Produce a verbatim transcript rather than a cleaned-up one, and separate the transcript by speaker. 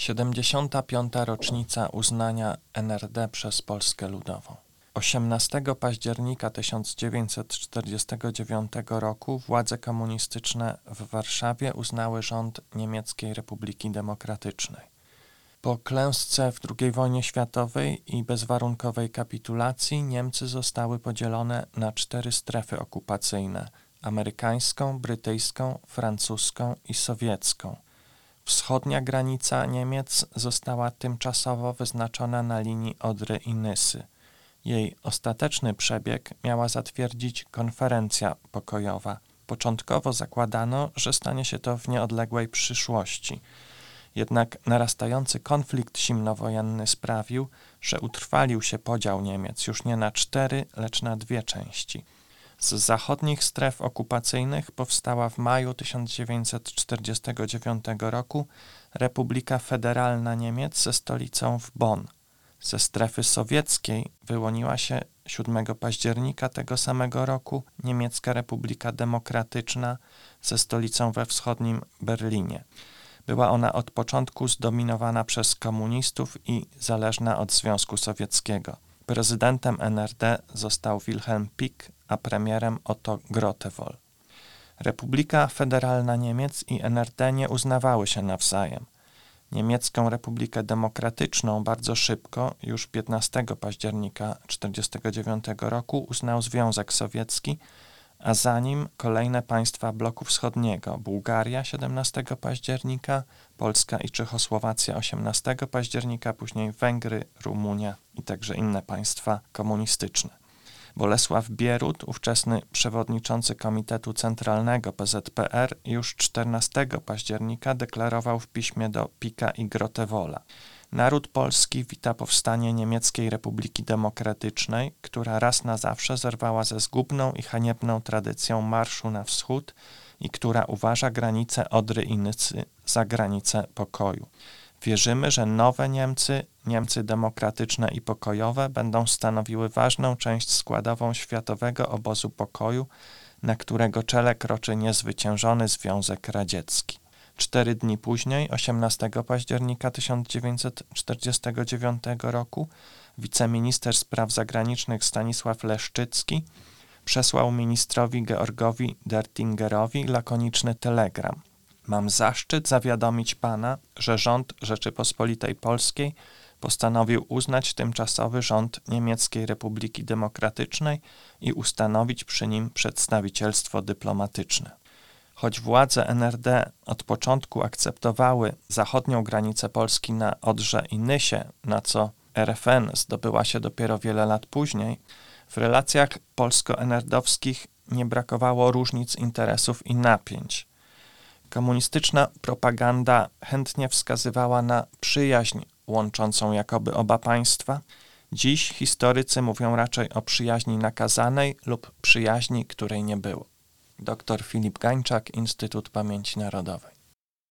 Speaker 1: siedemdziesiąta piąta rocznica uznania N R D przez Polskę Ludową. osiemnastego października tysiąc dziewięćset czterdziestego dziewiątego roku władze komunistyczne w Warszawie uznały rząd Niemieckiej Republiki Demokratycznej. Po klęsce w drugiej wojnie światowej i bezwarunkowej kapitulacji Niemcy zostały podzielone na cztery strefy okupacyjne: amerykańską, brytyjską, francuską i sowiecką. Wschodnia granica Niemiec została tymczasowo wyznaczona na linii Odry i Nysy. Jej ostateczny przebieg miała zatwierdzić konferencja pokojowa. Początkowo zakładano, że stanie się to w nieodległej przyszłości. Jednak narastający konflikt zimnowojenny sprawił, że utrwalił się podział Niemiec już nie na cztery, lecz na dwie części. Z zachodnich stref okupacyjnych powstała w maju tysiąc dziewięćset czterdziestego dziewiątego roku Republika Federalna Niemiec ze stolicą w Bonn. Ze strefy sowieckiej wyłoniła się siódmego października tego samego roku Niemiecka Republika Demokratyczna ze stolicą we wschodnim Berlinie. Była ona od początku zdominowana przez komunistów i zależna od Związku Sowieckiego. Prezydentem N R D został Wilhelm Pieck, a premierem Otto Grotewohl. Republika Federalna Niemiec i N R D nie uznawały się nawzajem. Niemiecką Republikę Demokratyczną bardzo szybko, już piętnastego października tysiąc dziewięćset czterdziestego dziewiątego roku uznał Związek Sowiecki, a za nim kolejne państwa bloku wschodniego: Bułgaria siedemnastego października, Polska i Czechosłowacja osiemnastego października, później Węgry, Rumunia i także inne państwa komunistyczne. Bolesław Bierut, ówczesny przewodniczący Komitetu Centralnego P Z P R, już czternastego października deklarował w piśmie do Piecka i Grotewohla: naród polski wita powstanie Niemieckiej Republiki Demokratycznej, która raz na zawsze zerwała ze zgubną i haniebną tradycją marszu na wschód i która uważa granice Odry i Nysy za granicę pokoju. Wierzymy, że nowe Niemcy, Niemcy demokratyczne i pokojowe, będą stanowiły ważną część składową światowego obozu pokoju, na którego czele kroczy niezwyciężony Związek Radziecki. Cztery dni później, osiemnastego października tysiąc dziewięćset czterdziestego dziewiątego roku, wiceminister spraw zagranicznych Stanisław Leszczycki przesłał ministrowi Georgowi Dertingerowi lakoniczny telegram: mam zaszczyt zawiadomić pana, że rząd Rzeczypospolitej Polskiej postanowił uznać tymczasowy rząd Niemieckiej Republiki Demokratycznej i ustanowić przy nim przedstawicielstwo dyplomatyczne. Choć władze N R D od początku akceptowały zachodnią granicę Polski na Odrze i Nysie, na co R F N zdobyła się dopiero wiele lat później, w relacjach polsko-en er dowskich nie brakowało różnic interesów i napięć. Komunistyczna propaganda chętnie wskazywała na przyjaźń łączącą jakoby oba państwa. Dziś historycy mówią raczej o przyjaźni nakazanej lub przyjaźni, której nie było. Doktor Filip Gańczak, Instytut Pamięci Narodowej.